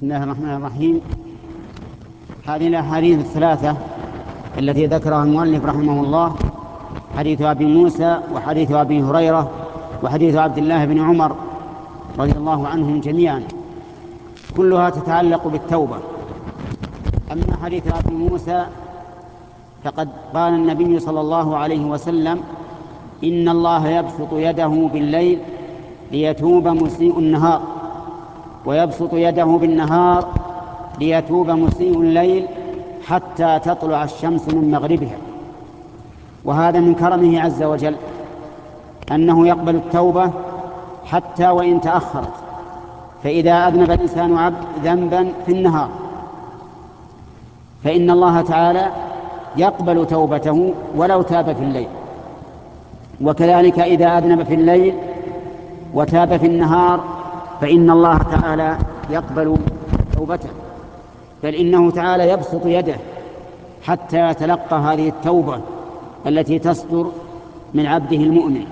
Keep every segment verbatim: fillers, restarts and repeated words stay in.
بسم الله الرحمن الرحيم. هذه الأحاديث الثلاثة التي ذكرها المؤلف رحمه الله، حديث أبي موسى وحديث أبي هريرة وحديث عبد الله بن عمر رضي الله عنهم جميعا، كلها تتعلق بالتوبة. أما حديث أبي موسى فقد قال النبي صلى الله عليه وسلم: إن الله يبسط يده بالليل ليتوب مسيء النهار، ويبسط يده بالنهار ليتوب مسيء الليل حتى تطلع الشمس من مغربها. وهذا من كرمه عز وجل أنه يقبل التوبة حتى وإن تأخرت. فإذا أذنب الإنسان عبد ذنبا في النهار فإن الله تعالى يقبل توبته ولو تاب في الليل، وكذلك إذا أذنب في الليل وتاب في النهار فإن الله تعالى يقبل توبته، بل إنه تعالى يبسط يده حتى يتلقى هذه التوبة التي تصدر من عبده المؤمن.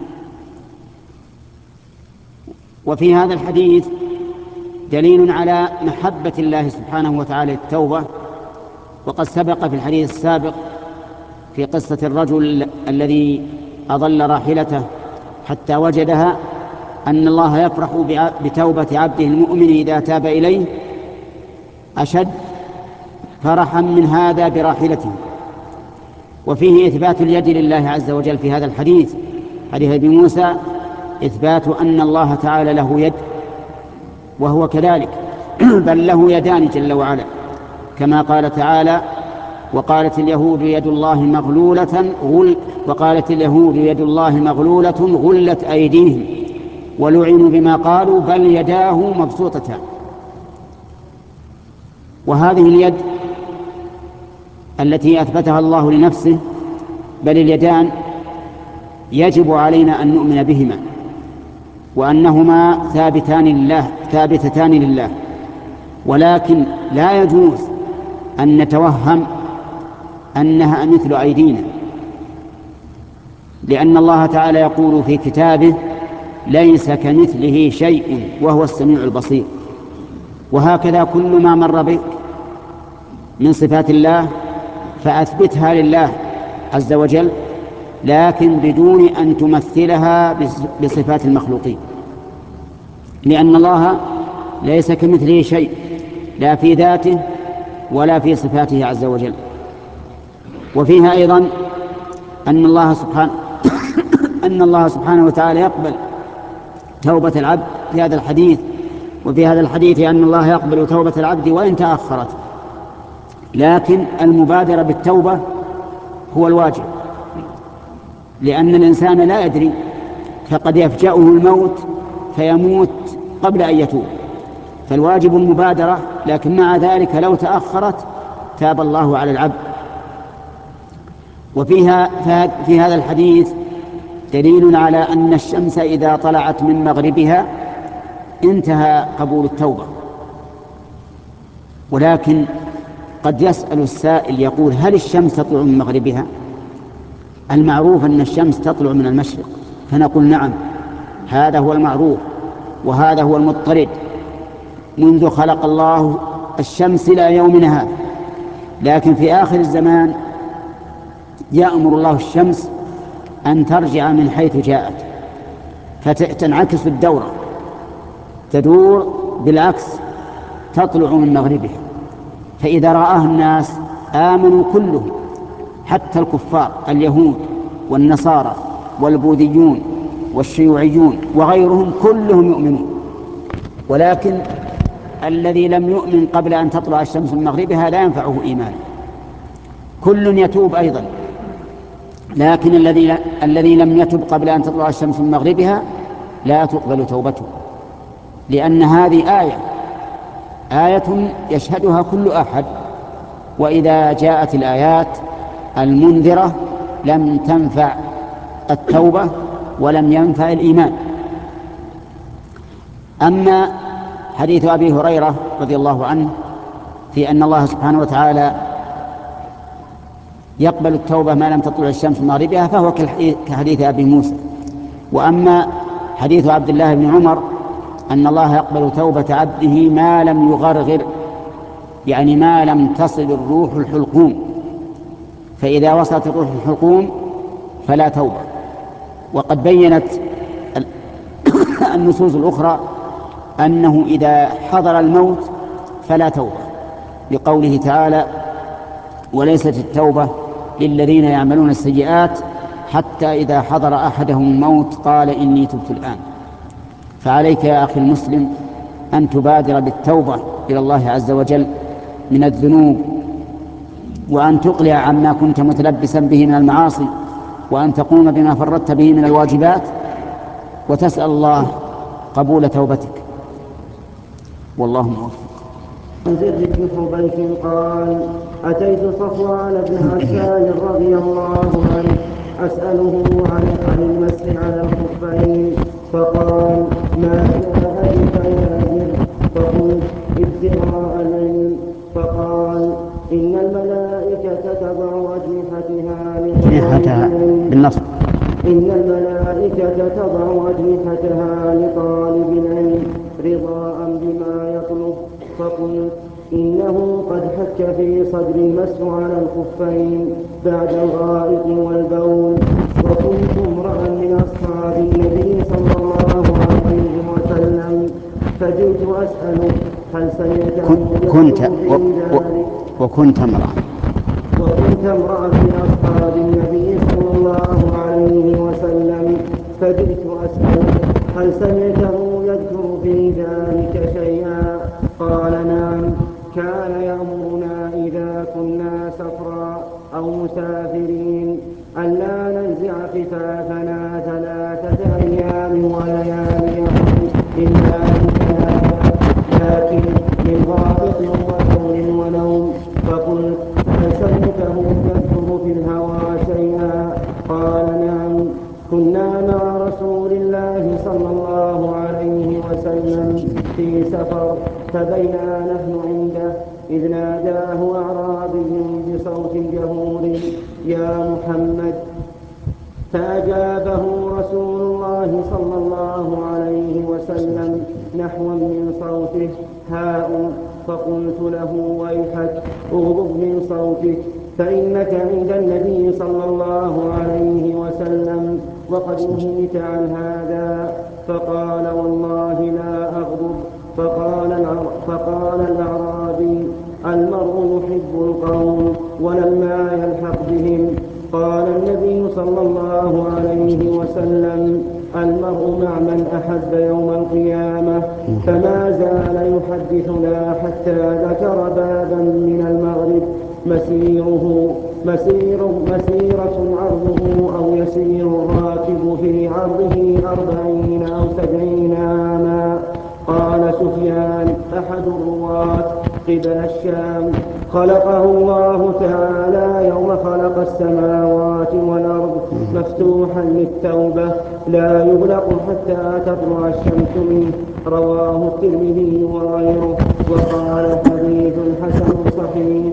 وفي هذا الحديث دليل على محبة الله سبحانه وتعالى التوبة، وقد سبق في الحديث السابق في قصة الرجل الذي أضل راحلته حتى وجدها أن الله يفرح بتوبة عبده المؤمن إذا تاب إليه أشد فرحا من هذا براحلته. وفيه إثبات اليد لله عز وجل في هذا الحديث، حديث أبي موسى، إثبات أن الله تعالى له يد، وهو كذلك بل له يدان جل وعلا، كما قال تعالى: وقالت اليهود يد الله مغلولة غل وقالت اليهود يد الله مغلولة غلت أيديهم ولعنوا بما قالوا بل يداه مبسوطتان. وهذه اليد التي أثبتها الله لنفسه، بل اليدان، يجب علينا أن نؤمن بهما وأنهما ثابتان لله ثابتتان لله، ولكن لا يجوز أن نتوهم أنها مثل أيدينا، لأن الله تعالى يقول في كتابه: ليس كمثله شيء وهو السميع البصير. وهكذا كل ما مر بك من صفات الله فأثبتها لله عز وجل، لكن بدون أن تمثلها بصفات المخلوقين، لأن الله ليس كمثله شيء لا في ذاته ولا في صفاته عز وجل. وفيها أيضا أن الله سبحانه أن الله سبحانه وتعالى يقبل توبة العبد في هذا الحديث. وفي هذا الحديث أن الله يقبل توبة العبد وإن تأخرت، لكن المبادرة بالتوبة هو الواجب، لأن الإنسان لا يدري، فقد يفجأه الموت فيموت قبل أن يتوب، فالواجب المبادرة، لكن مع ذلك لو تأخرت تاب الله على العبد. وفيها في هذا الحديث دليل على أن الشمس إذا طلعت من مغربها انتهى قبول التوبة. ولكن قد يسأل السائل يقول: هل الشمس تطلع من مغربها؟ المعروف أن الشمس تطلع من المشرق، فنقول: نعم، هذا هو المعروف وهذا هو المضطرد منذ خلق الله الشمس إلى يومنا هذا. لكن في آخر الزمان يأمر الله الشمس أن ترجع من حيث جاءت، فتنعكس الدورة، تدور بالعكس، تطلع من مغربها. فإذا رآها الناس آمنوا كلهم، حتى الكفار اليهود والنصارى والبوذيون والشيوعيون وغيرهم كلهم يؤمنون. ولكن الذي لم يؤمن قبل أن تطلع الشمس من مغربها لا ينفعه إيمان. كل يتوب أيضا، لكن الذي الذي لم يتب قبل أن تطلع الشمس من مغربها لا تقبل توبته، لأن هذه آية آية يشهدها كل أحد. وإذا جاءت الآيات المنذرة لم تنفع التوبة ولم ينفع الإيمان. أما حديث أبي هريرة رضي الله عنه في أن الله سبحانه وتعالى يقبل التوبة ما لم تطلع الشمس من مغربها فهو كحديث أبي موسى. وأما حديث عبد الله بن عمر أن الله يقبل توبة عبده ما لم يغرغر يعني ما لم تصل الروح الحلقوم، فإذا وصلت الروح الحلقوم فلا توبة. وقد بينت النصوص الأخرى أنه إذا حضر الموت فلا توبة، لقوله تعالى: وليست التوبة للذين يعملون السيئات حتى إذا حضر أحدهم الموت قال إني تبت الآن. فعليك يا أخي المسلم أن تبادر بالتوبة إلى الله عز وجل من الذنوب، وأن تقلع عما كنت متلبسا به من المعاصي، وأن تقوم بما فردت به من الواجبات، وتسأل الله قبول توبتك، والله موفق. عن زر بن حبيش قال: أتيت صفوان بن عسال رضي الله عنه أسأله عن المسح على الخفين، فقال: ما جاء بك يا زر؟ فقلت: ابتغاء العلم. فقال: إن الملائكة تضع أجنحتها لطالب بالنصب إن الملائكة تضع أجنحتها لطالب العلم رضاء بما يطلب. فقلت: إنه قد حك في صدر المسح على الخفين بعد الغائط والبول. وكنت امرأ من أصحاب النبي صلى الله عليه وسلم، فجئت أسأله هل سمعته كنت يذكر في ذلك. وكنت امرأ وكنت امرأ من أصحاب النبي صلى الله عليه وسلم، فجئت أسأله هل سمعته يذكر في ذلك شيئا؟ قال: نعم، كان يأمرنا إذا كنا سفرا أو مسافرين ألا ننزع خفافنا ثلاثة أيام ولياليهم إلا من ثلاثة، لكن من غائط وبول ونوم. فقلت: هل سمعته يذكر في الهوى شيئا؟ قال: نعم، كنا مع رسول الله صلى الله عليه وسلم في سفر، فبينا نحن عنده إذ ناداه أعرابي بصوت جهور: يا محمد. فأجابه رسول الله صلى الله عليه وسلم نحوا من صوته: هاء. فقلت له: ويحك، اغضب من صوتك، فإنك عند النبي صلى الله عليه وسلم وقد نهيت عن هذا. فقال: والله لا أغضب. فقال, فقال الأعرابي: المرء يحب القوم ولما يلحق بهم. قال النبي صلى الله عليه وسلم: المرء مع من أحب يوم القيامة. فما زال يحدثنا حتى ذكر بابا من المغرب مسيره مسير مسيرة عرضه أو يسير الراكب في عرضه أربعين أو سبعين عاما. قال سفيان أحد الرواة قبل الشام: خلقه الله تعالى يوم خلق السماوات والأرض مفتوحا للتوبة لا يغلق حتى تطلع الشمس منه. رواه الترمذي وغيره، وقال حديث حسن صحيح.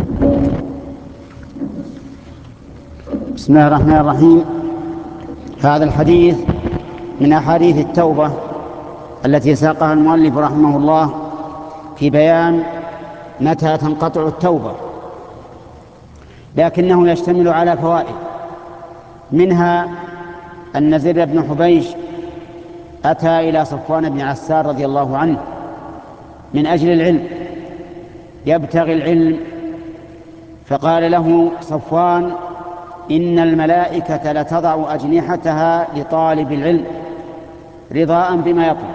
بسم الله الرحمن الرحيم. هذا الحديث من أحاديث التوبة التي ساقها المؤلف رحمه الله في بيان متى تنقطع التوبة، لكنه يشتمل على فوائد، منها أن زر بن حبيش أتى إلى صفوان بن عسار رضي الله عنه من أجل العلم، يبتغي العلم، فقال له صفوان: إن الملائكة لتضع أجنحتها لطالب العلم رضاء بما يطلب.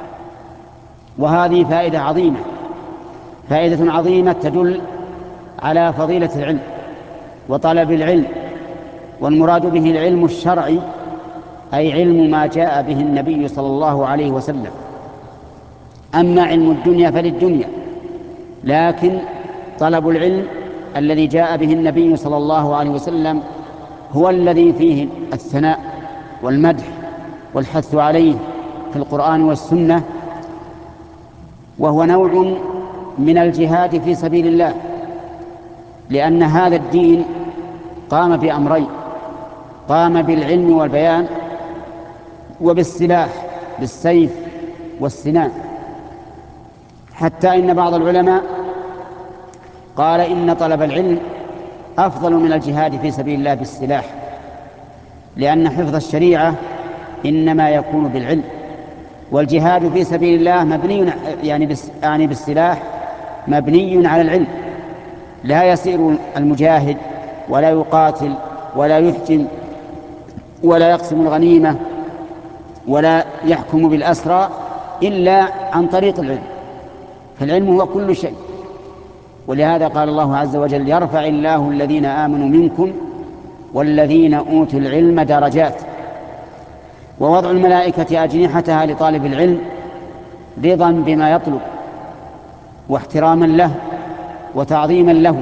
وهذه فائدة عظيمة، فائدة عظيمة تدل على فضيلة العلم وطلب العلم، والمراد به العلم الشرعي، أي علم ما جاء به النبي صلى الله عليه وسلم. أما علم الدنيا فللدنيا، لكن طلب العلم الذي جاء به النبي صلى الله عليه وسلم هو الذي فيه الثناء والمدح والحث عليه في القرآن والسنة، وهو نوع من الجهاد في سبيل الله، لأن هذا الدين قام بأمرين: قام بالعلم والبيان، وبالسلاح بالسيف والسنان، حتى إن بعض العلماء قال إن طلب العلم أفضل من الجهاد في سبيل الله بالسلاح، لأن حفظ الشريعة إنما يكون بالعلم، والجهاد في سبيل الله مبني يعني يعني بالسلاح مبني على العلم. لا يسير المجاهد ولا يقاتل ولا يحجم ولا يقسم الغنيمة ولا يحكم بالأسرى إلا عن طريق العلم، فالعلم هو كل شيء. ولهذا قال الله عز وجل: يرفع الله الذين آمنوا منكم والذين أوتوا العلم درجات. ووضع الملائكة أجنحتها لطالب العلم رضا بما يطلب واحتراما له وتعظيما له.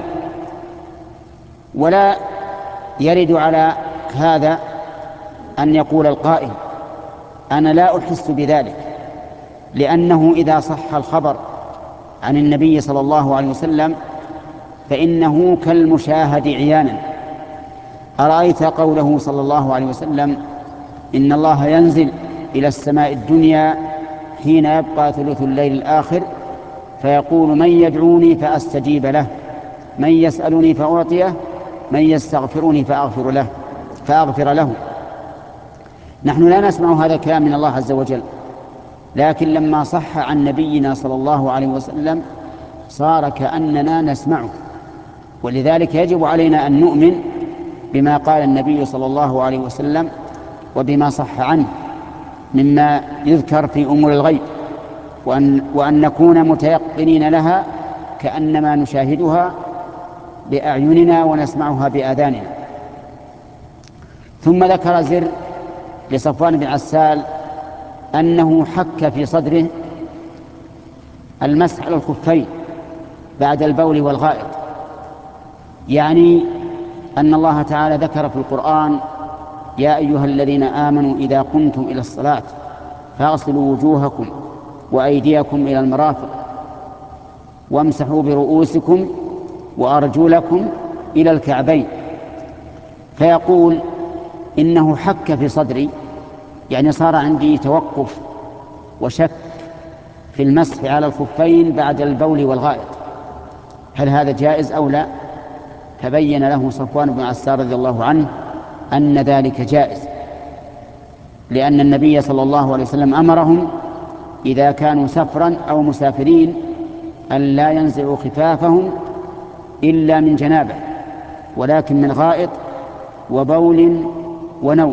ولا يرد على هذا أن يقول القائل: أنا لا أحس بذلك، لأنه إذا صح الخبر عن النبي صلى الله عليه وسلم فإنه كالمشاهد عيانا. أرأيت قوله صلى الله عليه وسلم: إن الله ينزل إلى السماء الدنيا حين يبقى ثلث الليل الآخر فيقول: من يدعوني فأستجيب له، من يسألني فأعطيه، من يستغفرني فأغفر له فأغفر له. نحن لا نسمع هذا الكلام من الله عز وجل، لكن لما صح عن نبينا صلى الله عليه وسلم صار كأننا نسمعه. ولذلك يجب علينا أن نؤمن بما قال النبي صلى الله عليه وسلم وبما صح عنه مما يذكر في أمور الغيب، وأن, وأن نكون متيقنين لها كأنما نشاهدها بأعيننا ونسمعها بآذاننا. ثم ذكر زر لصفوان بن عسال أنه حك في صدره المسح على الخفين بعد البول والغائط، يعني أن الله تعالى ذكر في القرآن: يا أيها الذين آمنوا إذا قمتم إلى الصلاة فاغسلوا وجوهكم وأيديكم إلى المرافق وامسحوا برؤوسكم وأرجلكم إلى الكعبين. فيقول: إنه حك في صدري، يعني صار عندي توقف وشك في المسح على الخفين بعد البول والغائط، هل هذا جائز أو لا؟ فبين له صفوان بن عسال رضي الله عنه أن ذلك جائز، لأن النبي صلى الله عليه وسلم أمرهم إذا كانوا سفرا أو مسافرين أن لا ينزعوا خفافهم إلا من جنابه، ولكن من غائط وبول ونوم.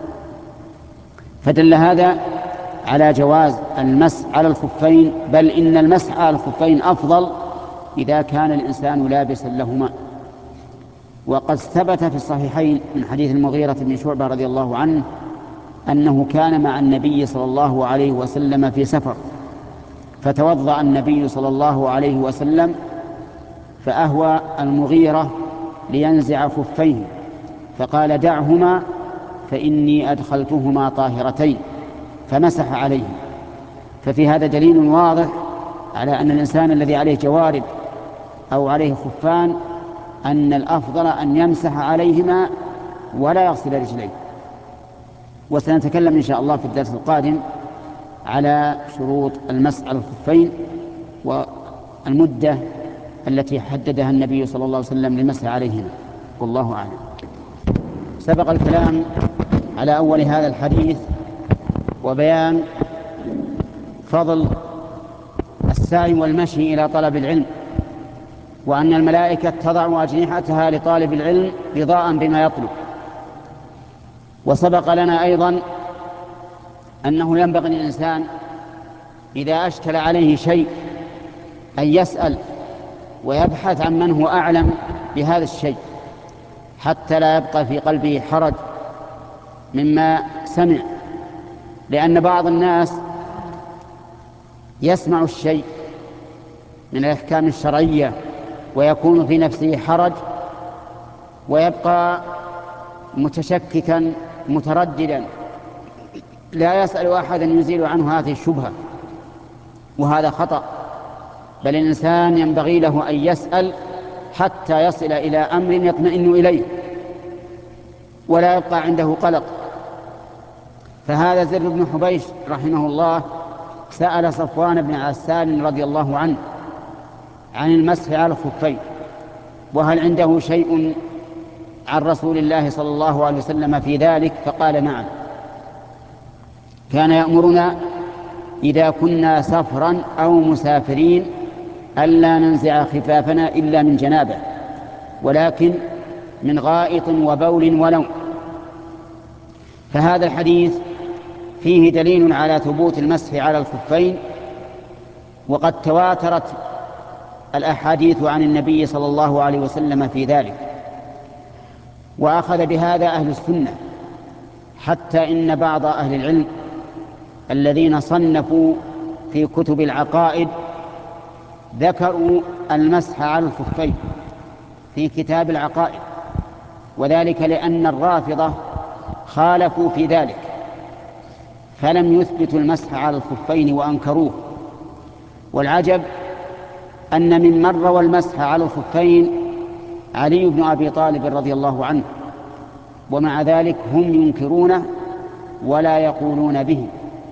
فدل هذا على جواز المسح على الخفين، بل إن المسح على الخفين أفضل إذا كان الإنسان لابسا لهما. وقد ثبت في الصحيحين من حديث المغيرة بن شعبة رضي الله عنه أنه كان مع النبي صلى الله عليه وسلم في سفر، فتوضأ النبي صلى الله عليه وسلم فأهوى المغيرة لينزع خفيه فقال: دعهما فإني أدخلتهما طاهرتين، فمسح عليه. ففي هذا دليل واضح على أن الإنسان الذي عليه جوارب أو عليه خفان أن الأفضل أن يمسح عليهما ولا يغسل رجليه. وسنتكلم إن شاء الله في الدرس القادم على شروط المسح على الخفين والمدة التي حددها النبي صلى الله عليه وسلم للمسح عليهما، والله أعلم. سبق الكلام على أول هذا الحديث وبيان فضل السعي والمشي إلى طلب العلم، وأن الملائكة تضع أجنحتها لطالب العلم رضاء بما يطلب. وسبق لنا أيضا أنه ينبغي للإنسان إذا أشكل عليه شيء أن يسأل ويبحث عن من هو أعلم بهذا الشيء، حتى لا يبقى في قلبه حرج مما سمع، لأن بعض الناس يسمع الشيء من الأحكام الشرعية ويكون في نفسه حرج ويبقى متشككا مترددا، لا يسأل أحدا يزيل عنه هذه الشبهة، وهذا خطأ. بل الإنسان ينبغي له أن يسأل حتى يصل إلى أمر يطمئن إليه ولا يبقى عنده قلق. فهذا زر بن حبيش رحمه الله سأل صفوان بن عسال رضي الله عنه عن المسح على الخفين، وهل عنده شيء عن رسول الله صلى الله عليه وسلم في ذلك؟ فقال نعم، كان يأمرنا إذا كنا سفرا أو مسافرين ألا ننزع خفافنا إلا من جنابه، ولكن من غائط وبول ونوم. فهذا الحديث فيه دليل على ثبوت المسح على الخفين، وقد تواترت الأحاديث عن النبي صلى الله عليه وسلم في ذلك، وأخذ بهذا أهل السنة، حتى إن بعض أهل العلم الذين صنفوا في كتب العقائد ذكروا المسح على الخفين في كتاب العقائد، وذلك لأن الرافضة خالفوا في ذلك فلم يثبتوا المسح على الخفين وأنكروه. والعجب أن ممن روى المسح على الخفين علي بن أبي طالب رضي الله عنه، ومع ذلك هم ينكرونه ولا يقولون به.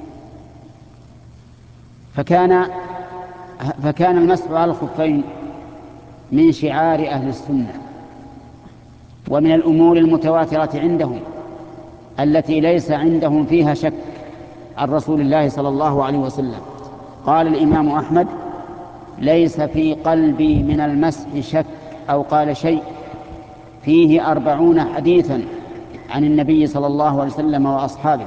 فكان فكان المسح على الخفين من شعار أهل السنة، ومن الأمور المتواترة عندهم التي ليس عندهم فيها شك عن رسول الله صلى الله عليه وسلم. قال الإمام أحمد: ليس في قلبي من المسح شك، أو قال شيء، فيه أربعون حديثا عن النبي صلى الله عليه وسلم وأصحابه.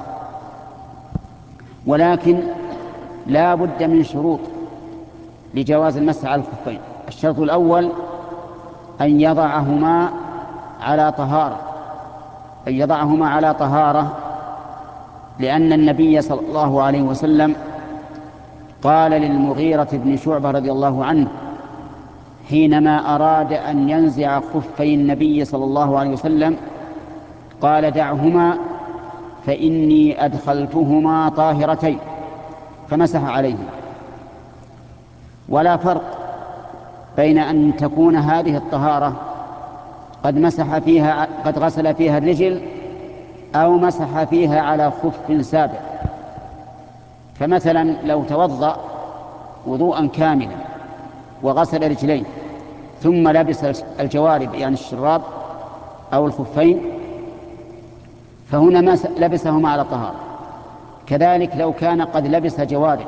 ولكن لا بد من شروط لجواز المسح على الخفين. الشرط الأول أن يضعهما على طهارة أن يضعهما على طهارة لأن النبي صلى الله عليه وسلم قال للمغيرة بن شعبة رضي الله عنه حينما أراد أن ينزع خفي النبي صلى الله عليه وسلم، قال: دعهما فإني أدخلتهما طاهرتين، فمسح عليهما. ولا فرق بين أن تكون هذه الطهارة قد مسح فيها قد غسل فيها الرجل أو مسح فيها على خف سابق. فمثلا لو توضأ وضوءا كاملا وغسل رجلين ثم لبس الجوارب يعني الشراب أو الخفين، فهنا لبسهما على طهارة. كذلك لو كان قد لبس جوارب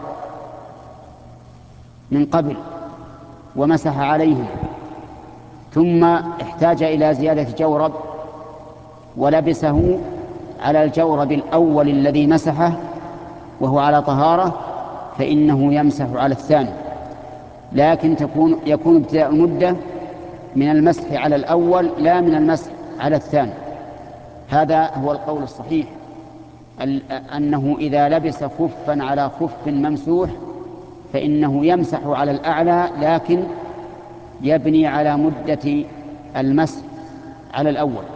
من قبل ومسح عليهم ثم احتاج إلى زيادة جورب ولبسه على الجورب الأول الذي مسحه وهو على طهارة، فإنه يمسح على الثاني، لكن تكون يكون ابتداء المدة من المسح على الأول لا من المسح على الثاني. هذا هو القول الصحيح، أنه إذا لبس خفا على خف ممسوح فإنه يمسح على الأعلى، لكن يبني على مدة المسح على الأول.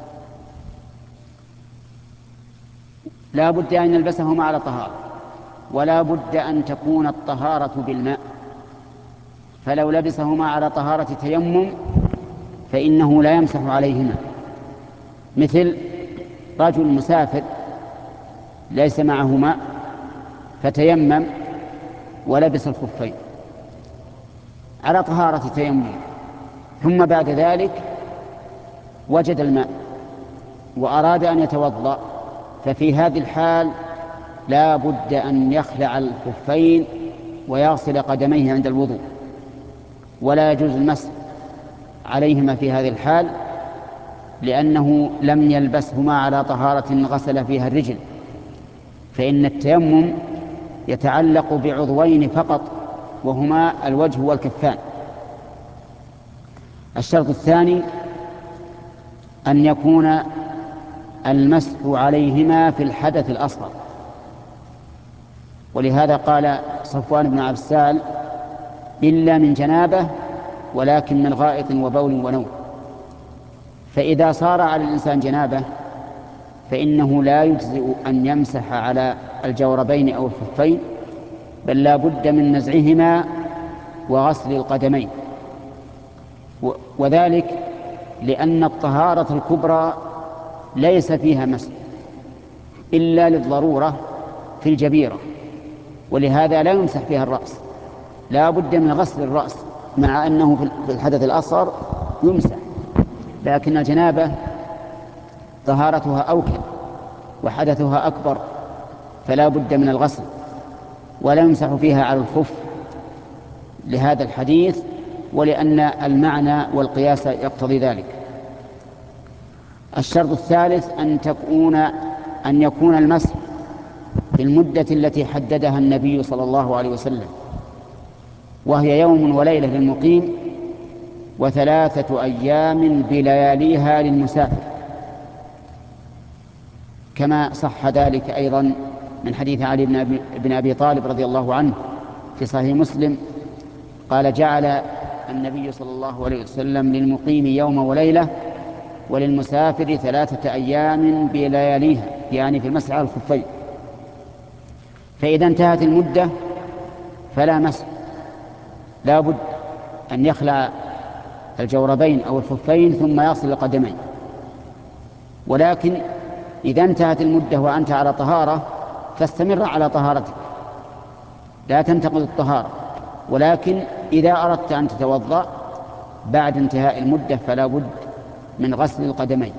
لا بد أن يلبسهما على طهارة، ولا بد أن تكون الطهارة بالماء. فلو لبسهما على طهارة تيمم فإنه لا يمسح عليهما، مثل رجل مسافر ليس معه ماء فتيمم ولبس الخفين على طهارة تيمم، ثم بعد ذلك وجد الماء وأراد أن يتوضأ، ففي هذه الحال لا بد أن يخلع الخفين ويغسل قدميه عند الوضوء، ولا يجوز المسح عليهما في هذه الحال، لأنه لم يلبسهما على طهارة غسل فيها الرجل. فإن التيمم يتعلق بعضوين فقط، وهما الوجه والكفان. الشرط الثاني أن يكون المسح عليهما في الحدث الأصغر، ولهذا قال صفوان بن عبسال: إلا من جنابه ولكن من غائط وبول ونوم. فإذا صار على الإنسان جنابه فإنه لا يجزئ أن يمسح على الجوربين أو الخفين، بل لا بد من نزعهما وغسل القدمين، وذلك لأن الطهارة الكبرى ليس فيها مسح إلا للضرورة في الجبيرة، ولهذا لا يمسح فيها الرأس، لا بد من غسل الرأس، مع أنه في الحدث الأصغر يمسح، لكن الجنابة طهارتها أوكل وحدثها أكبر، فلا بد من الغسل، ولا يمسح فيها على الخف لهذا الحديث، ولأن المعنى والقياس يقتضي ذلك. الشرط الثالث أن تكون أن يكون المسح في المدة التي حددها النبي صلى الله عليه وسلم، وهي يوم وليلة للمقيم وثلاثة أيام بلياليها للمسافر، كما صح ذلك أيضا من حديث علي بن أبي, بن أبي طالب رضي الله عنه في صحيح مسلم قال: جعل النبي صلى الله عليه وسلم للمقيم يوم وليلة وللمسافر ثلاثة أيام بلياليها، يعني في المسح على الخفين. فإذا انتهت المدة فلا مسح، لا بد أن يخلع الجوربين أو الخفين ثم يصل القدمين. ولكن إذا انتهت المدة وأنت على طهارة فاستمر على طهارتك، لا تنتقض الطهارة، ولكن إذا أردت أن تتوضأ بعد انتهاء المدة فلا بد من غسل القدمين.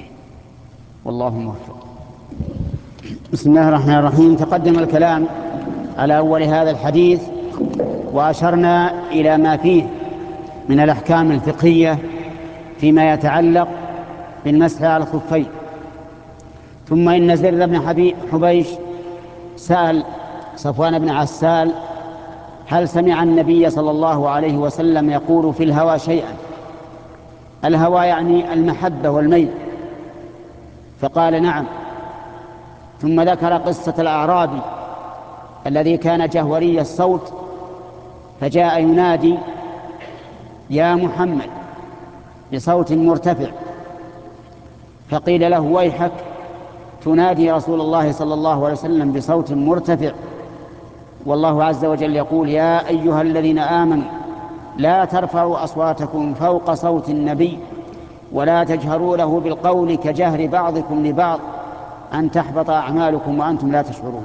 والله موفق. بسم الله الرحمن الرحيم. تقدم الكلام على أول هذا الحديث وأشرنا إلى ما فيه من الأحكام الفقهية فيما يتعلق بالمسح على الخفين. ثم إن زر بن حبيش سأل صفوان بن عسال: هل سمع النبي صلى الله عليه وسلم يقول في الهوى شيئا؟ الهوى يعني المحبة والميل. فقال: نعم. ثم ذكر قصة الأعرابي الذي كان جهوري الصوت فجاء ينادي: يا محمد، بصوت مرتفع، فقيل له: ويحك، تنادي رسول الله صلى الله عليه وسلم بصوت مرتفع، والله عز وجل يقول: يا أيها الذين آمنوا لا ترفعوا أصواتكم فوق صوت النبي ولا تجهروا له بالقول كجهر بعضكم لبعض أن تحبط أعمالكم وأنتم لا تشعرون.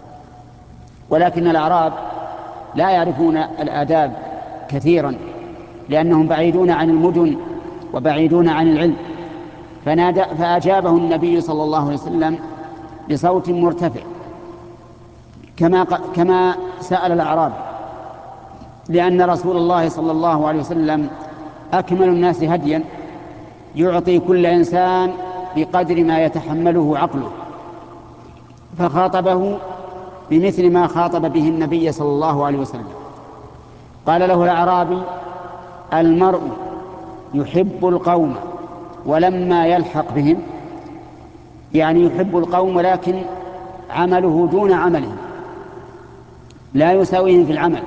ولكن الأعراب لا يعرفون الآداب كثيرا، لأنهم بعيدون عن المدن وبعيدون عن العلم، فنادى فأجابه النبي صلى الله عليه وسلم بصوت مرتفع كما كما سأل الأعراب، لأن رسول الله صلى الله عليه وسلم أكمل الناس هديا، يعطي كل إنسان بقدر ما يتحمله عقله، فخاطبه بمثل ما خاطب به النبي صلى الله عليه وسلم. قال له الأعرابي: المرء يحب القوم ولما يلحق بهم، يعني يحب القوم ولكن عمله دون عملهم، لا يساويهم في العمل،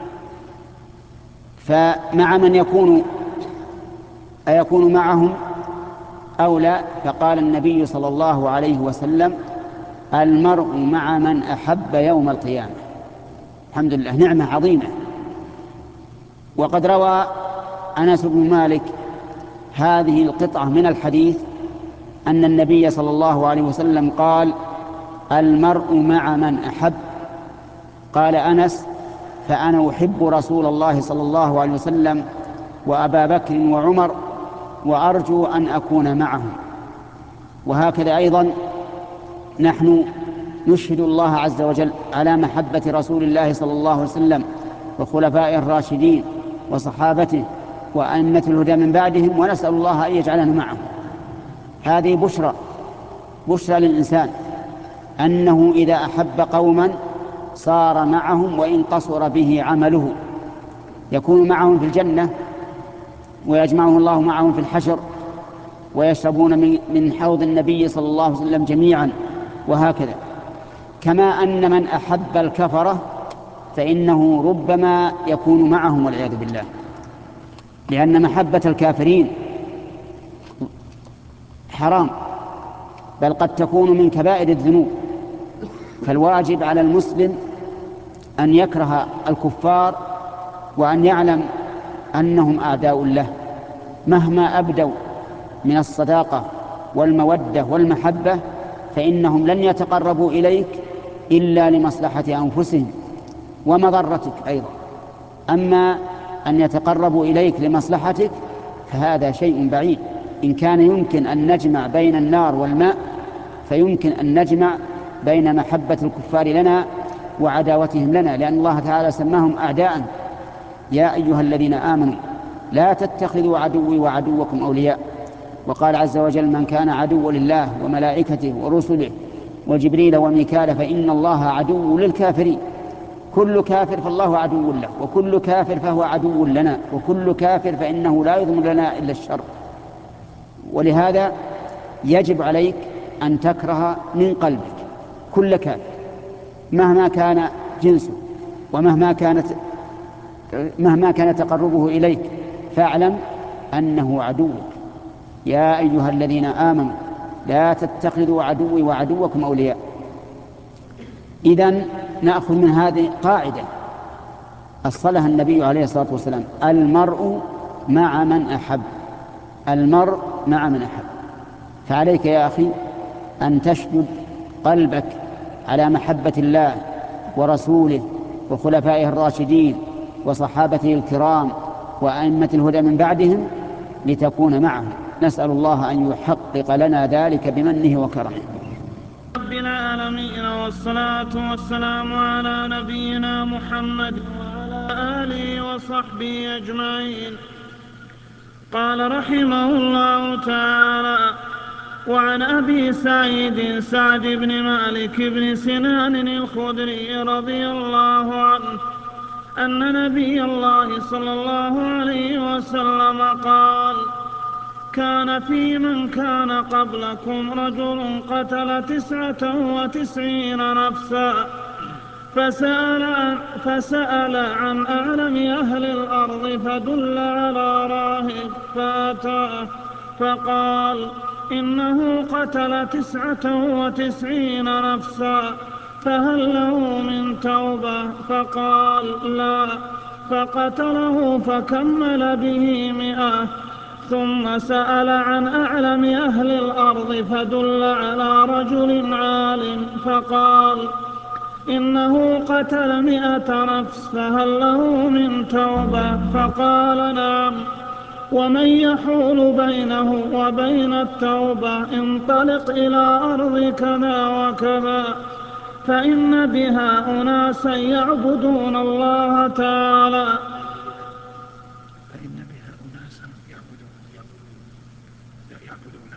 فمع من يكون أيكون معهم أو لا؟ فقال النبي صلى الله عليه وسلم: المرء مع من أحب يوم القيامة. الحمد لله، نعمة عظيمة. وقد روى أنس بن مالك هذه القطعة من الحديث أن النبي صلى الله عليه وسلم قال: المرء مع من أحب. قال أنس: فأنا أحب رسول الله صلى الله عليه وسلم وأبا بكر وعمر وأرجو أن أكون معهم. وهكذا أيضا نحن نشهد الله عز وجل على محبة رسول الله صلى الله عليه وسلم وخلفائه الراشدين وصحابته وأئمة الهدى من بعدهم، ونسأل الله أن يجعلنا معهم. هذه بشرى بشرى للإنسان أنه إذا أحب قوما صار معهم وإن قصر به عمله، يكون معهم في الجنة ويجمعه الله معهم في الحشر، ويشربون من حوض النبي صلى الله عليه وسلم جميعا، وهكذا. كما أن من أحب الكفرة فإنه ربما يكون معهم والعياذ بالله، لأن محبة الكافرين حرام، بل قد تكون من كبائر الذنوب. فالواجب على المسلم أن يكره الكفار وأن يعلم أنهم أعداء له، مهما أبدوا من الصداقة والمودة والمحبة فإنهم لن يتقربوا إليك إلا لمصلحة أنفسهم ومضرتك أيضا. أما أن يتقربوا إليك لمصلحتك فهذا شيء بعيد. إن كان يمكن أن نجمع بين النار والماء فيمكن أن نجمع بين محبة الكفار لنا وعداوتهم لنا، لأن الله تعالى سماهم أعداء. يا أيها الذين آمنوا لا تتخذوا عدوي وعدوكم أولياء. وقال عز وجل: من كان عدوا لله وملائكته ورسله وجبريل وميكال فإن الله عدو للكافرين. كل كافر فالله عدو له، وكل كافر فهو عدو لنا، وكل كافر فإنه لا يضمن لنا إلا الشر. ولهذا يجب عليك أن تكره من قلبك كل كافر مهما كان جنسه ومهما كانت مهما كان تقربه إليك، فاعلم أنه عدوك. يا أيها الذين آمنوا لا تتخذوا عدوي وعدوكم أولياء. إذن نأخذ من هذه قاعدة أصلها النبي عليه الصلاة والسلام: المرء مع من أحب. المرء مع من أحب. فعليك يا أخي أن تشدد قلبك على محبة الله ورسوله وخلفائه الراشدين وصحابته الكرام وأئمة الهدى من بعدهم لتكون معهم. نسأل الله أن يحقق لنا ذلك بمنه وكرمه. رب العالمين، والصلاة والسلام على نبينا محمد وعلى آله وصحبه أجمعين. قال رحمه الله تعالى: وعن أبي سعيد سعد بن مالك بن سنان الخدري رضي الله عنه أن نبي الله صلى الله عليه وسلم قال: كان في من كان قبلكم رجل قتل تسعة وتسعين نفسا فسأل عن, فسأل عن أعلم أهل الأرض فدل على راهب فأتاه فقال: إنه قتل تسعة وتسعين نفسا فهل له من توبة؟ فقال: لا. فقتله فكمل به مئة. ثم سأل عن أعلم أهل الأرض فدل على رجل عالم فقال: إنه قتل مئة نفس فهل له من توبة؟ فقال: نعم. ومن يحول بينه وبين التوبة؟ انطلق إلى أرض كذا وكذا فإن بها أناسا يعبدون الله تعالى فإن بها أناسا يعبدون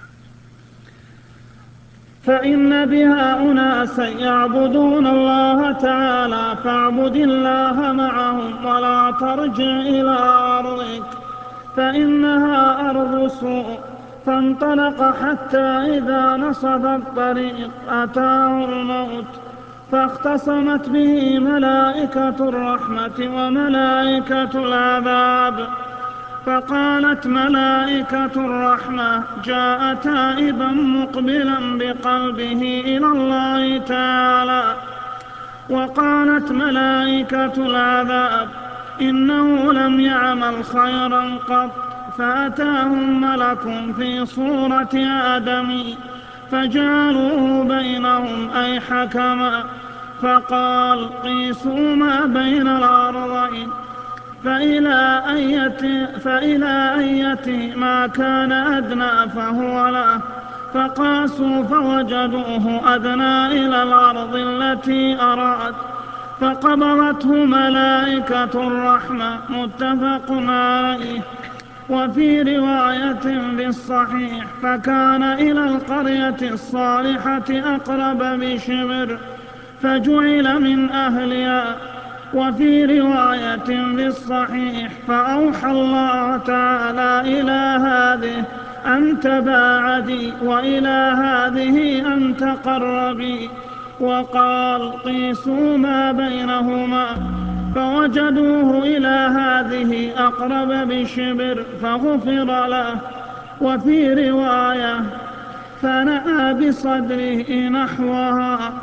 فإن بها أناسا يعبدون الله تعالى فاعبد الله معهم ولا ترجع إلى أرضك فإنها أرض سوء. فانطلق حتى إذا نصب الطريق أتاه الموت فاختصمت به ملائكة الرحمة وملائكة العذاب. فقالت ملائكة الرحمة: جاء تائبا مقبلا بقلبه إلى الله تعالى. وقالت ملائكة العذاب: إنه لم يعمل خيرا قط. فأتاهم ملك في صورة آدمي فجعلوه بينهم أي حكما فقال: قيسوا ما بين الأرضين فإلى أية, فإلى أية ما كان أدنى فهو له. فقاسوا فوجدوه أدنى إلى الأرض التي أراد فقبضته ملائكة الرحمة. متفق عليه. وفي رواية بالصحيح: فكان إلى القرية الصالحة أقرب بشبر فجعل من أهلها. وفي رواية بالصحيح: فأوحى الله تعالى إلى هذه أن تباعدي وإلى هذه أن تقربي وقال: قيسوا ما بينهما. فوجدوه إلى هذه أقرب بشبر فغفر له. وفي رواية: فنأى بصدره نحوها.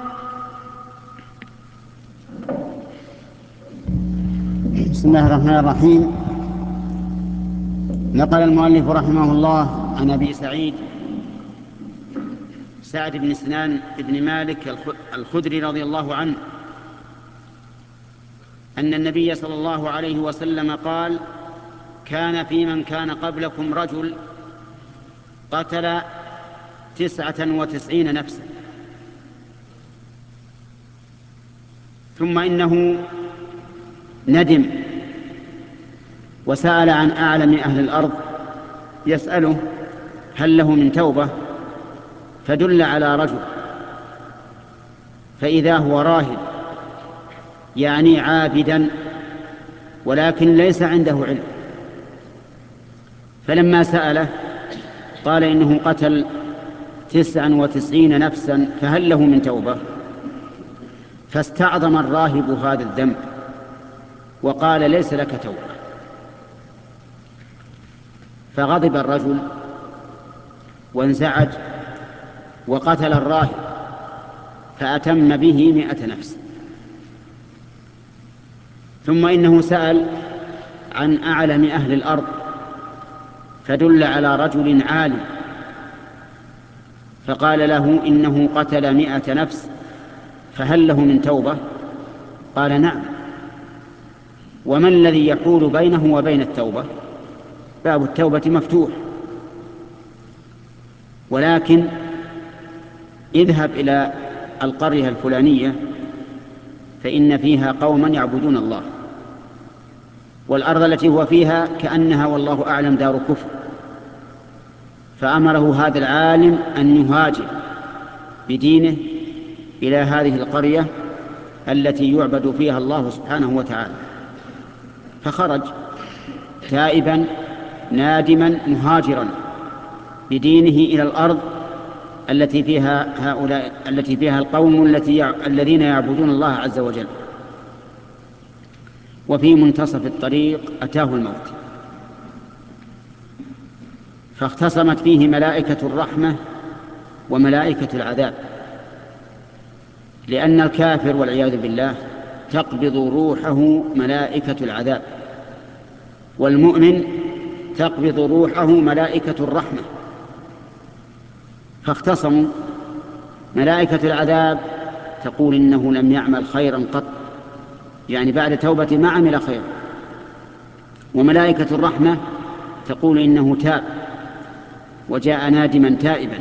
بسم الله الرحمن الرحيم. نقل المؤلف رحمه الله عن أبي سعيد سعد بن سنان بن مالك الخدري رضي الله عنه أن النبي صلى الله عليه وسلم قال: كان في من كان قبلكم رجل قتل تسعة وتسعين نفسا ثم إنه ندم وسأل عن أعلم أهل الأرض يسأله هل له من توبة، فدل على رجل فإذا هو راهب يعني عابدا ولكن ليس عنده علم، فلما سأله قال إنه قتل تسعا وتسعين نفسا فهل له من توبة؟ فاستعظم الراهب هذا الذنب وقال ليس لك توبة. فغضب الرجل وانزعج وقتل الراهب فأتم به مئة نفس. ثم إنه سأل عن أعلم أهل الأرض فدل على رجل عالم فقال له إنه قتل مئة نفس فهل له من توبة؟ قال نعم. وما الذي يحول بينه وبين التوبة؟ باب التوبة مفتوح، ولكن اذهب إلى القرية الفلانية فإن فيها قوما يعبدون الله، والأرض التي هو فيها كأنها والله أعلم دار كفر، فأمره هذا العالم أن يهاجر بدينه إلى هذه القرية التي يعبد فيها الله سبحانه وتعالى، فخرج تائبا نادما مهاجرا بدينه إلى الأرض التي فيها هؤلاء التي فيها القوم التي الذين يعبدون الله عز وجل. وفي منتصف الطريق أتاه الموت فاختصمت فيه ملائكة الرحمة وملائكة العذاب، لأن الكافر والعياذ بالله تقبض روحه ملائكة العذاب، والمؤمن تقبض روحه ملائكة الرحمة. فاختصموا، ملائكة العذاب تقول إنه لم يعمل خيرا قط، يعني بعد توبة ما عمل خيرا، وملائكة الرحمة تقول إنه تاب وجاء نادما تائبا.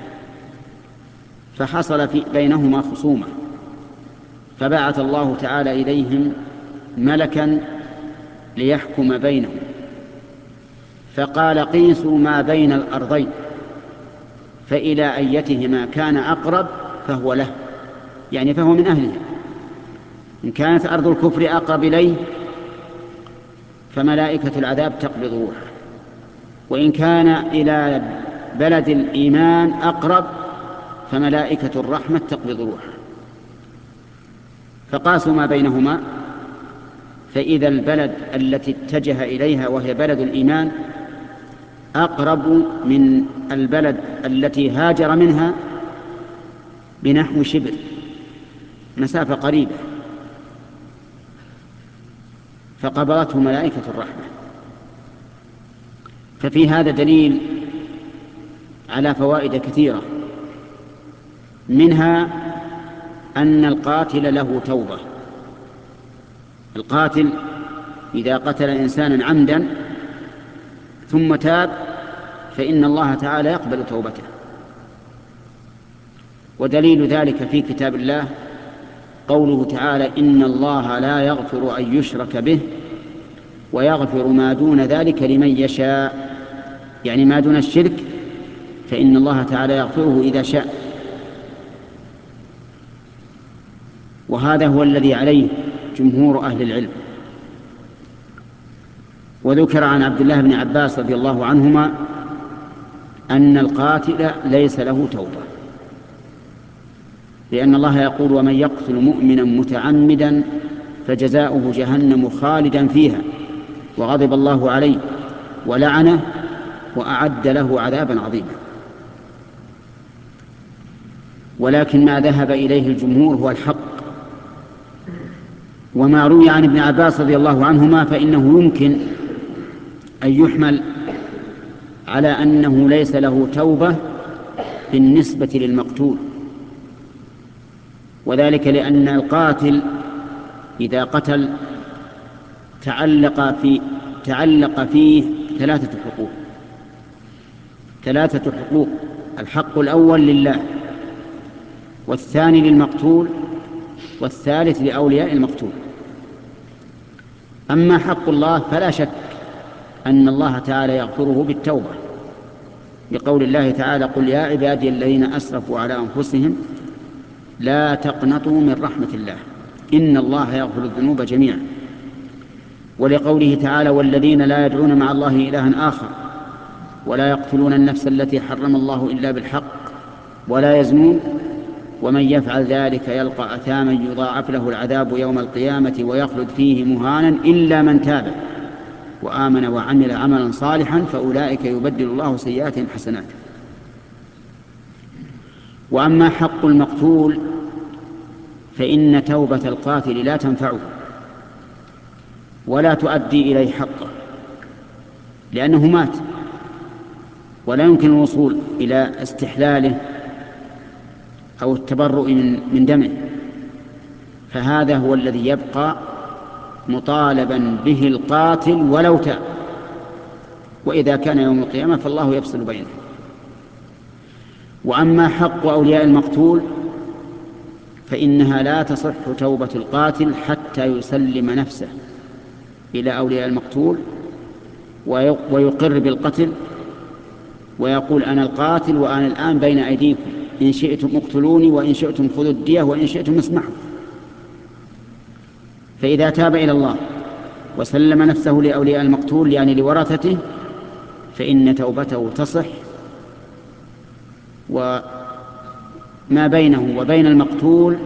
فحصل في بينهما خصومة، فبعث الله تعالى إليهم ملكا ليحكم بينهم، فقال قيسوا ما بين الأرضين فإلى أيتهما كان أقرب فهو له، يعني فهو من أهلها. إن كانت أرض الكفر أقرب إليه فملائكة العذاب تقبض روحه، وإن كان إلى بلد الإيمان أقرب فملائكة الرحمة تقبض روحه. فقاسوا ما بينهما فإذا البلد التي اتجه إليها وهي بلد الإيمان أقرب من البلد التي هاجر منها بنحو شبر، مسافة قريبة، فقبضته ملائكة الرحمة. ففي هذا دليل على فوائد كثيرة، منها أن القاتل له توبة. القاتل إذا قتل إنسانا عمدا ثم تاب فإن الله تعالى يقبل توبته. ودليل ذلك في كتاب الله قوله تعالى إن الله لا يغفر أن يشرك به ويغفر ما دون ذلك لمن يشاء، يعني ما دون الشرك فإن الله تعالى يغفره إذا شاء. وهذا هو الذي عليه جمهور أهل العلم. وذكر عن عبد الله بن عباس رضي الله عنهما أن القاتل ليس له توبة، لأن الله يقول ومن يقتل مؤمنا متعمدا فجزاؤه جهنم خالدا فيها وغضب الله عليه ولعنه وأعد له عذابا عظيما. ولكن ما ذهب إليه الجمهور هو الحق، وما روي عن ابن عباس رضي الله عنهما فإنه يمكن أن يحمل على أنه ليس له توبة بالنسبة للمقتول، وذلك لأن القاتل إذا قتل تعلق في تعلق فيه ثلاثة حقوق ثلاثة حقوق الحق الأول لله، والثاني للمقتول، والثالث لأولياء المقتول. أما حق الله فلا شك أن الله تعالى يغفره بالتوبة، بقول الله تعالى: قل يا عبادي الذين أسرفوا على أنفسهم لا تقنطوا من رحمة الله إن الله يغفر الذنوب جميعا. ولقوله تعالى: والذين لا يدعون مع الله إلها آخر ولا يقتلون النفس التي حرم الله إلا بالحق ولا يزنون ومن يفعل ذلك يلقى أثاما يضاعف له العذاب يوم القيامة ويخلد فيه مهانا إلا من تاب وآمن وعمل عملا صالحا فأولئك يبدل الله سيئاتهم حسنات. وأما حق المقتول فإن توبة القاتل لا تنفعه ولا تؤدي إليه حقه، لأنه مات ولا يمكن الوصول إلى استحلاله أو التبرؤ من, من دمه، فهذا هو الذي يبقى مطالبا به القاتل ولو تاب، وإذا كان يوم القيامة فالله يفصل بينه. وأما حق أولياء المقتول فإنها لا تصح توبة القاتل حتى يسلم نفسه إلى أولياء المقتول ويقر بالقتل ويقول: أنا القاتل وأنا الآن بين أيديكم، إن شئتم اقتلوني وإن شئتم خذوا الدية وإن شئتم اسمحوا. فإذا تاب إلى الله وسلم نفسه لأولياء المقتول يعني لورثته فإن توبته تصح، وما بينه وبين المقتول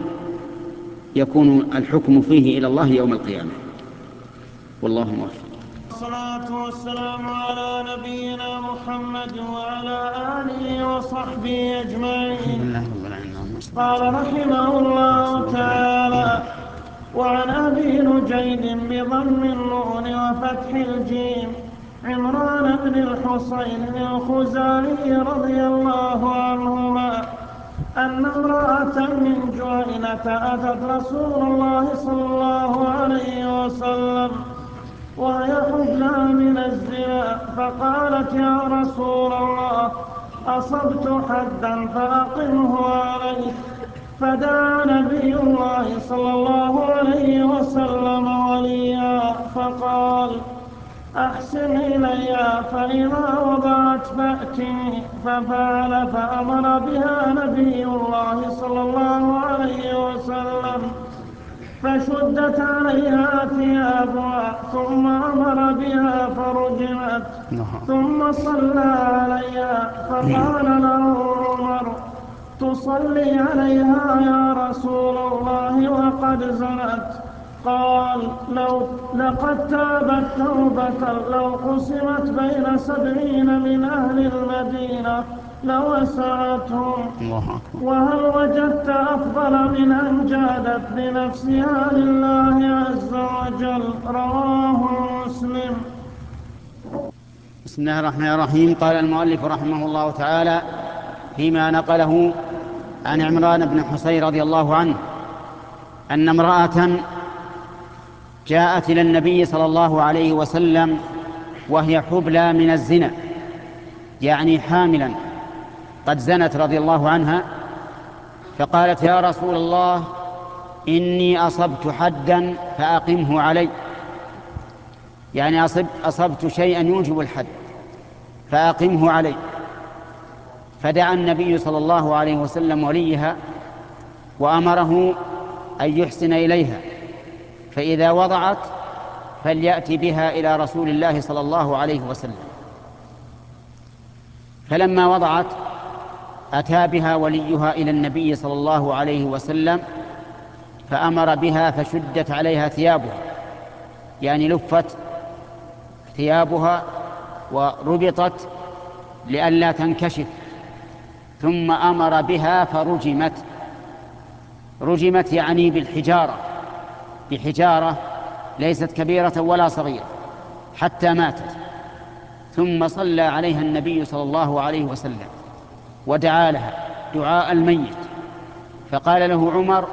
يكون الحكم فيه إلى الله يوم القيامة. والله موفق. والصلاة والسلام على نبينا محمد وعلى آله وصحبه أجمعين. قال رحمه الله تعالى: وعن أبي نجيد بضم النون وفتح الجيم عمران بن الحصين الخزاعي رضي الله عنهما أن امرأة من جهينة أتت رسول الله صلى الله عليه وسلم وهي حبلى من الزنا، فقالت: يا رسول الله، أصبت حدا فأقمه عليه. فدعا نبي الله صلى الله عليه وسلم وليا فقال: أحسن إلي، فإذا وضعت فأتني. ففعل، فأمر بها نبي الله صلى الله عليه وسلم فشدت عليها ثيابها، ثم أمر بها فرجمت، ثم صلى عليها. فقال له عمر: تصلي عليها يا رسول الله وقد زنت؟ قال: لو لقد تابت توبة لو قسمت بين سبعين من أهل المدينة لوسعتهم. وهل وجدت أفضل من أن جادت بنفسها لله عز وجل؟ رواه مسلم. بسم الله الرحمن الرحيم. قال المؤلف رحمه الله تعالى فيما نقله عن عمران بن حصين رضي الله عنه أن امرأة جاءت إلى النبي صلى الله عليه وسلم وهي حبلى من الزنا، يعني حاملا قد زنت رضي الله عنها، فقالت: يا رسول الله، إني أصبت حدا فأقمه علي، يعني أصبت شيئا يوجب الحد فأقمه علي. فدعا النبي صلى الله عليه وسلم وليها وأمره أن يحسن إليها، فإذا وضعت فليأتي بها إلى رسول الله صلى الله عليه وسلم. فلما وضعت أتى بها وليها إلى النبي صلى الله عليه وسلم فأمر بها فشدت عليها ثيابها، يعني لفت ثيابها وربطت لئلا تنكشف، ثم أمر بها فرجمت. رجمت يعني بالحجارة، بحجارة ليست كبيرة ولا صغيرة حتى ماتت. ثم صلى عليها النبي صلى الله عليه وسلم ودعا لها دعاء الميت، فقال له عمر: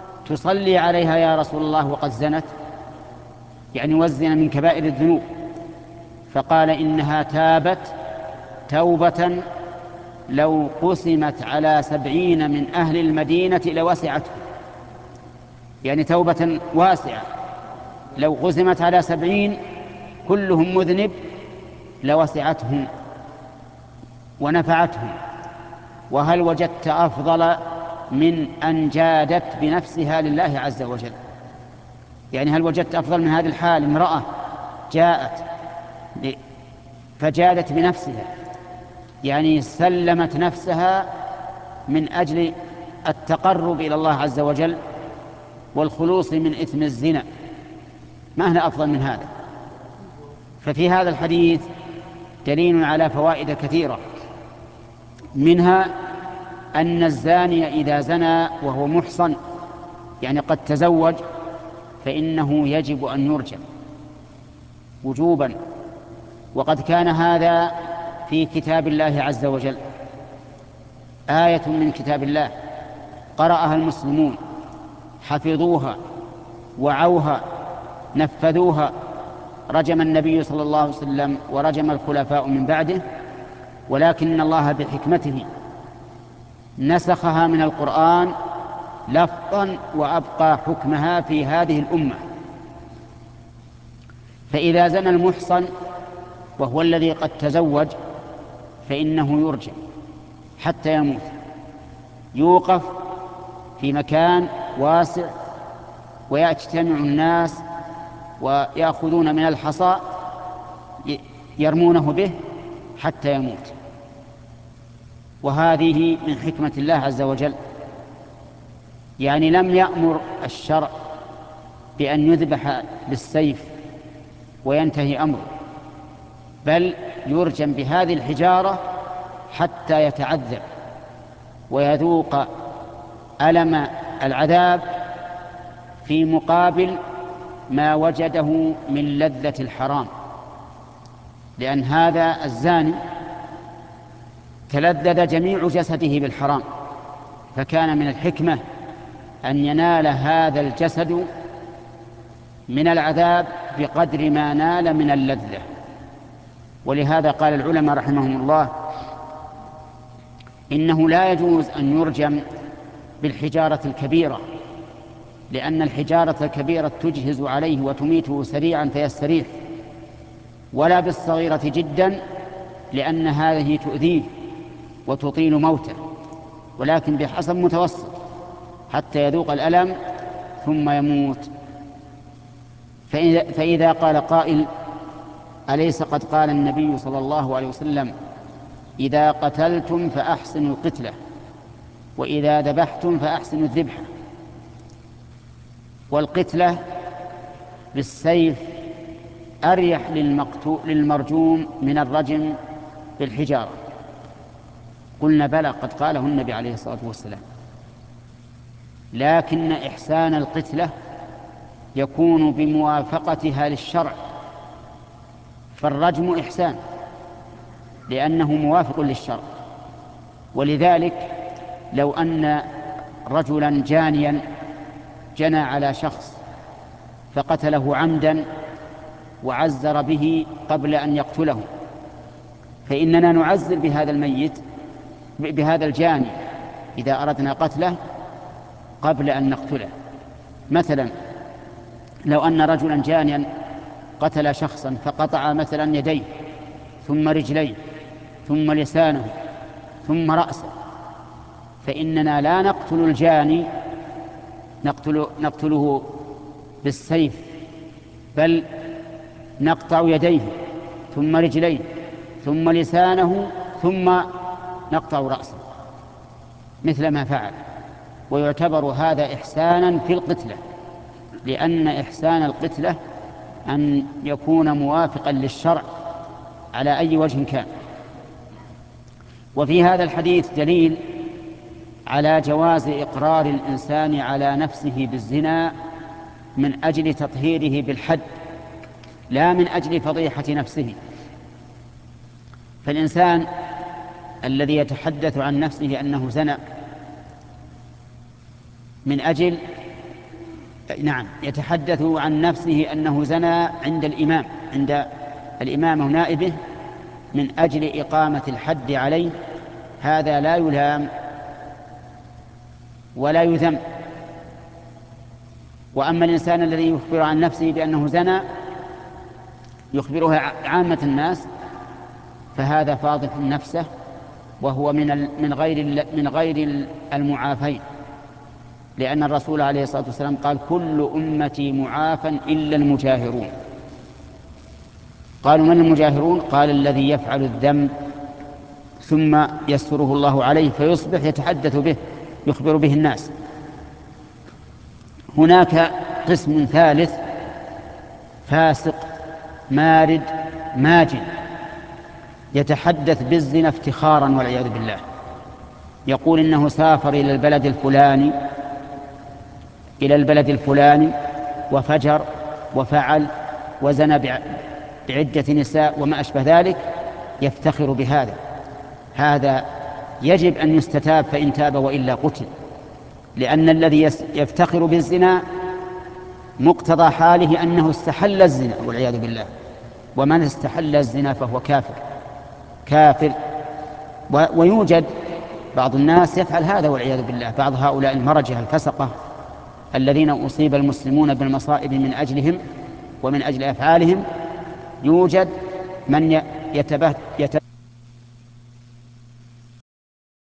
تصلي عليها يا رسول الله وقد زنت؟ يعني والزنا من كبائر الذنوب، فقال إنها تابت توبة لو قسمت على سبعين من أهل المدينة لوسعته، يعني توبة واسعة لو قسمت على سبعين كلهم مذنب لوسعتهم ونفعتهم. وهل وجدت أفضل من أن جادت بنفسها لله عز وجل؟ يعني هل وجدت أفضل من هذه الحال؟ امرأة جاءت فجادت بنفسها، يعني سلمت نفسها من أجل التقرب إلى الله عز وجل والخلوص من إثم الزنا، ما هنا أفضل من هذا؟ ففي هذا الحديث دليل على فوائد كثيرة، منها أن الزاني إذا زنى وهو محصن يعني قد تزوج فإنه يجب أن يرجم وجوبا، وقد كان هذا في كتاب الله عز وجل، آية من كتاب الله قرأها المسلمون حفظوها وعوها نفذوها، رجم النبي صلى الله عليه وسلم ورجم الخلفاء من بعده، ولكن الله بحكمته نسخها من القرآن لفظا وأبقى حكمها في هذه الأمة. فإذا زنى المحصن وهو الذي قد تزوج فإنه يرجم حتى يموت، يوقف في مكان واسع ويجتمع الناس ويأخذون من الحصى يرمونه به حتى يموت. وهذه من حكمة الله عز وجل، يعني لم يأمر الشرع بأن يذبح بالسيف وينتهي أمره، بل يرجم بهذه الحجارة حتى يتعذب ويذوق ألم العذاب في مقابل ما وجده من لذة الحرام، لأن هذا الزاني تلذذ جميع جسده بالحرام، فكان من الحكمة أن ينال هذا الجسد من العذاب بقدر ما نال من اللذة. ولهذا قال العلماء رحمهم الله إنه لا يجوز أن يرجم بالحجارة الكبيرة، لأن الحجارة الكبيرة تجهز عليه وتميته سريعا فيستريح، ولا بالصغيرة جدا لأن هذه تؤذيه وتطيل موته، ولكن بحسب متوسط حتى يذوق الألم ثم يموت. فإذا, فإذا قال قائل أليس قد قال النبي صلى الله عليه وسلم إذا قتلتم فأحسنوا القتلة وإذا ذبحتم فأحسنوا الذبح؟ والقتلة بالسيف أريح للمرجوم من الرجم بالحجارة. قلنا بلى قد قاله النبي عليه الصلاة والسلام، لكن إحسان القتلة يكون بموافقتها للشرع، فالرجم إحسان لأنه موافق للشرع. ولذلك لو أن رجلا جانيا جنى على شخص فقتله عمدا وعزر به قبل أن يقتله، فإننا نعزر بهذا الميت بهذا الجاني إذا أردنا قتله قبل أن نقتله. مثلا لو أن رجلا جانيا قتل شخصا فقطع مثلا يديه ثم رجليه ثم لسانه ثم رأسه، فإننا لا نقتل الجاني نقتل نقتله بالسيف، بل نقطع يديه ثم رجليه ثم لسانه ثم نقطع رأسه مثل ما فعل. ويعتبر هذا إحسانا في القتلة، لأن إحسان القتلة أن يكون موافقا للشرع على أي وجه كان. وفي هذا الحديث دليل على جواز إقرار الإنسان على نفسه بالزنا من أجل تطهيره بالحد، لا من أجل فضيحة نفسه. فالإنسان الذي يتحدث عن نفسه أنه زنى من أجل نعم يتحدث عن نفسه أنه زنى عند الإمام عند الإمامة ونائبه من أجل إقامة الحد عليه، هذا لا يلام ولا يذم. وأما الإنسان الذي يخبر عن نفسه بأنه زنى يخبرها عامة الناس فهذا فاضح نفسه، وهو من من غير من غير المعافين، لأن الرسول عليه الصلاة والسلام قال: كل أمتي معافى إلا المجاهرون. قالوا: من المجاهرون؟ قال: الذي يفعل الذنب ثم يستره الله عليه فيصبح يتحدث به يخبر به الناس. هناك قسم ثالث فاسق مارد ماجن يتحدث بالزنا افتخارا والعياذ بالله، يقول إنه سافر إلى البلد الفلاني إلى البلد الفلاني وفجر وفعل وزنى بعدة نساء وما أشبه ذلك، يفتخر بهذا. هذا يجب أن يستتاب، فإن تاب وإلا قتل، لأن الذي يفتخر بالزنا مقتضى حاله أنه استحل الزنا والعياذ بالله، ومن استحل الزنا فهو كافر كافر. ويوجد بعض الناس يفعل هذا والعياذ بالله، بعض هؤلاء المرجة الفسقة الذين أصيب المسلمون بالمصائب من أجلهم ومن أجل أفعالهم، يوجد من يتبه